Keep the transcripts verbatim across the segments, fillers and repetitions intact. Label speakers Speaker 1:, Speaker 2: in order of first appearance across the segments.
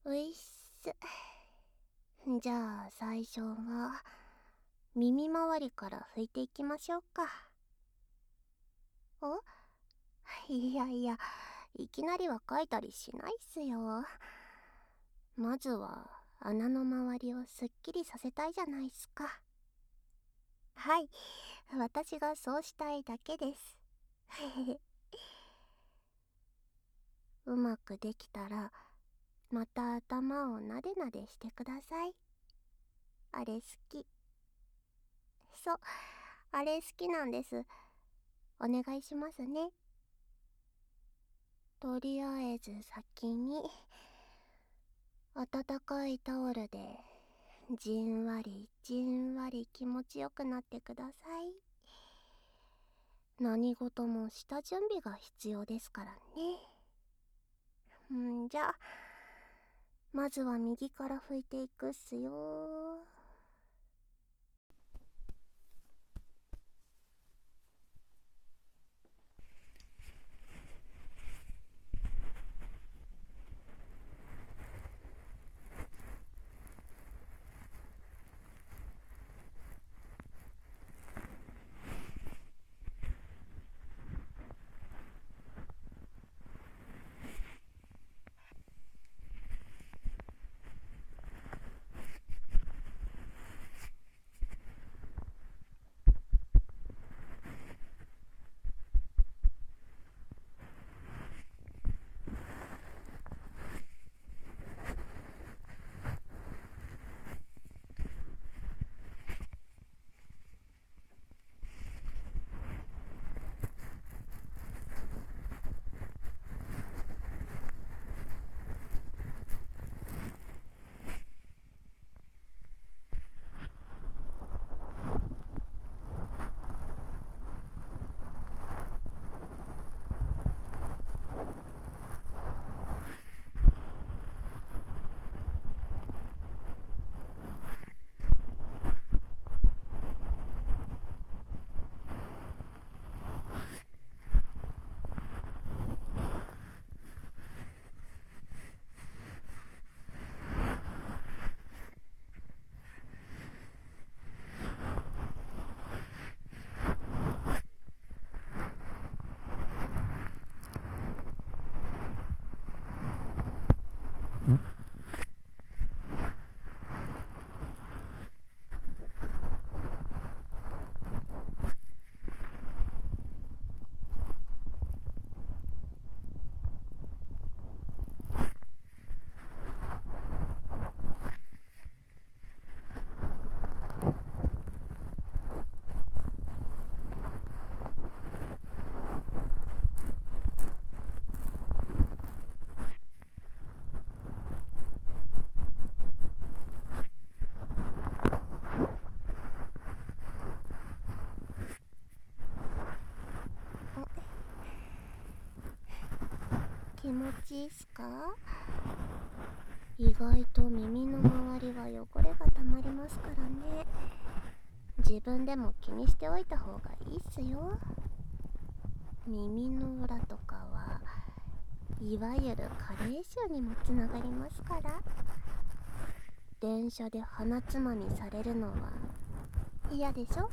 Speaker 1: ういっす。じゃあ最初は耳周りから拭いていきましょうか。おいやいや、いきなりは書いたりしないっすよ。まずは穴の周りをすっきりさせたいじゃないっすか。はい、私がそうしたいだけです。うまくできたらまた頭をなでなでしてください。あれ好き。そう、あれ好きなんです。お願いしますね。とりあえず先に温かいタオルでじんわりじんわり気持ちよくなってください。何事も下準備が必要ですからね。んじゃあまずは右から拭いていくっすよ。気持ちいいっすか？意外と耳の周りは汚れがたまりますからね。自分でも気にしておいた方がいいっすよ。耳の裏とかはいわゆる加齢臭にもつながりますから。電車で鼻つまみされるのは嫌でしょ？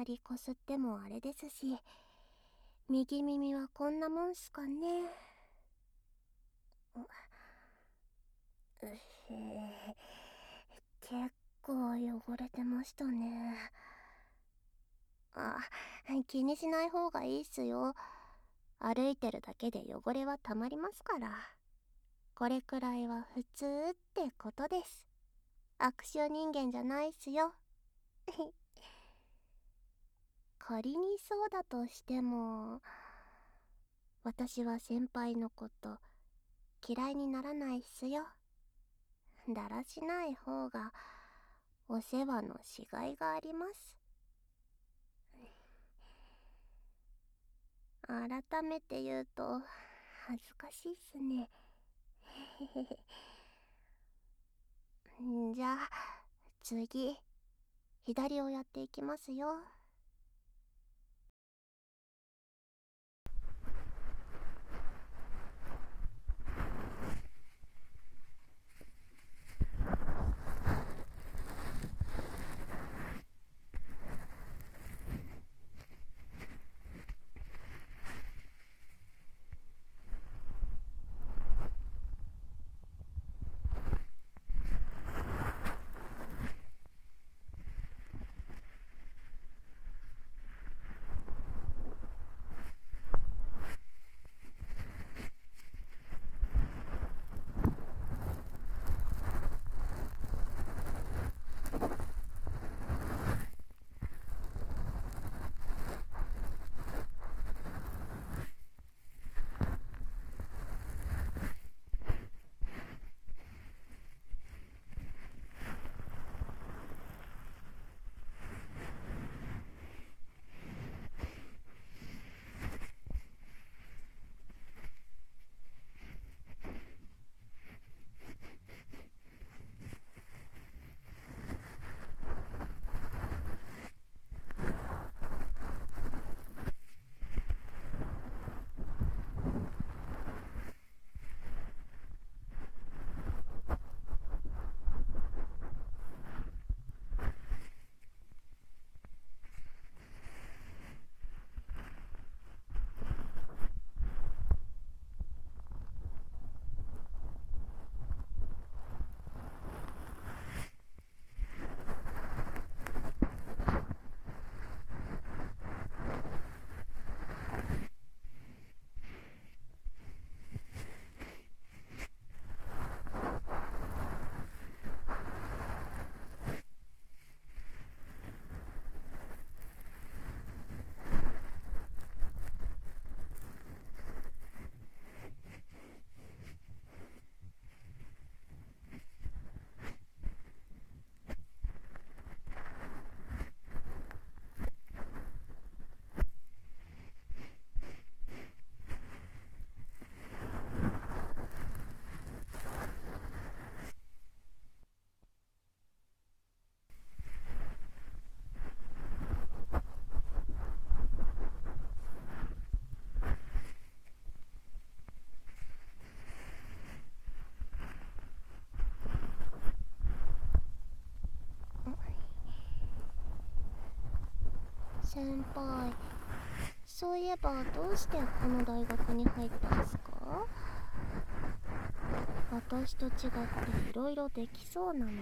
Speaker 1: まりこすってもあれですし、右耳はこんなもんすかね。ううへえ、結構汚れてましたね。あ、気にしない方がいいっすよ。歩いてるだけで汚れはたまりますから。これくらいは普通ってことです。悪臭人間じゃないっすよ。仮にそうだとしても、私は先輩のこと嫌いにならないっすよ。だらしない方がお世話のしがいがあります。改めて言うと恥ずかしいっすね。じゃあ次、左をやっていきますよ。先輩、そういえばどうしてこの大学に入ったんすか？私と違っていろいろできそうなのに。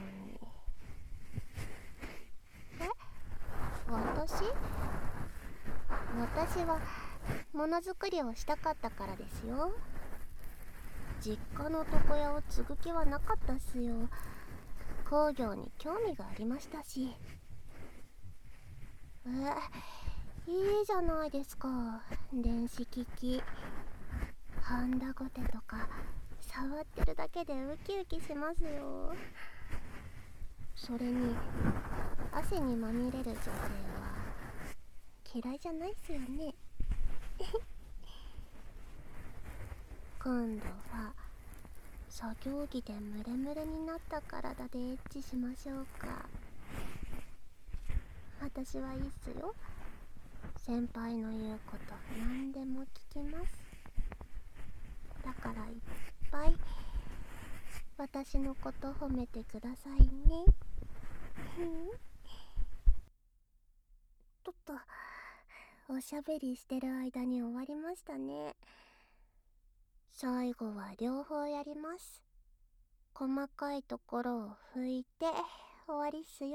Speaker 1: え、私私はものづくりをしたかったからですよ。実家の床屋を継ぐ気はなかったっすよ。工業に興味がありましたし。え、いいじゃないですか。電子機器、ハンダゴテとか触ってるだけでウキウキしますよ。それに汗にまみれる女性は嫌いじゃないっすよね。今度は作業着でムレムレになった体でエッチしましょうか。私はいいっすよ。先輩の言うこと何でも聞きます。だからいっぱい私のこと褒めてくださいね。 とっと、おしゃべりしてる間に終わりましたね。最後は両方やります。細かいところを拭いて終わりっすよ。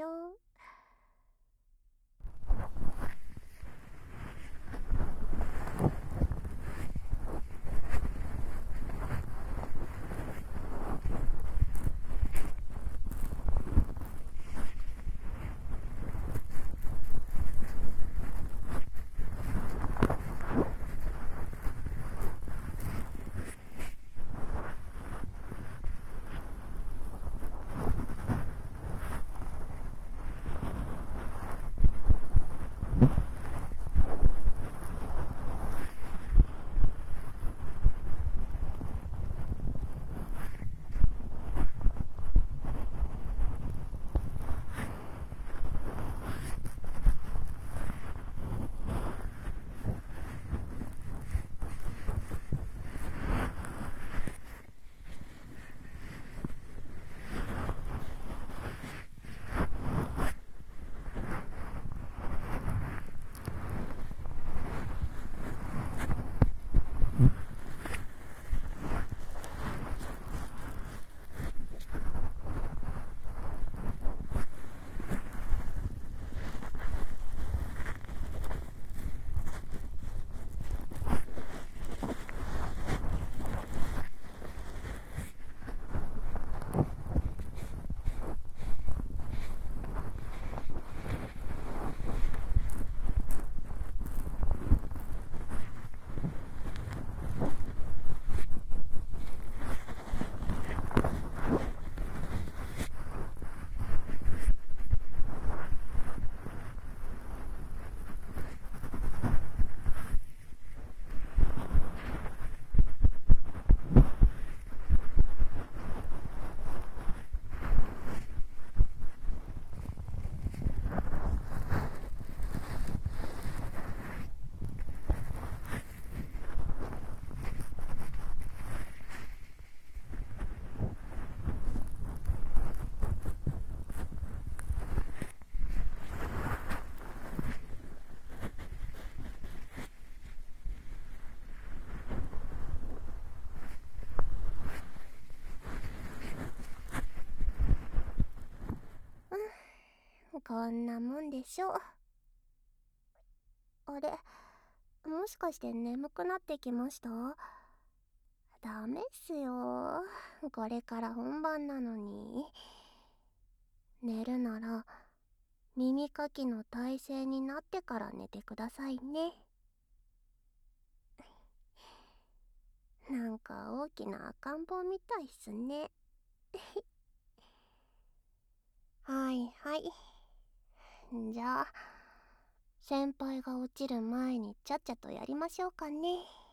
Speaker 1: うん、こんなもんでしょ。あれ、もしかして眠くなってきました？ダメっすよ。これから本番なのに。寝るなら耳かきの体勢になってから寝てくださいね。なんか大きな赤ん坊みたいっすね。はいはい。じゃあ先輩が落ちる前にちゃっちゃとやりましょうかね。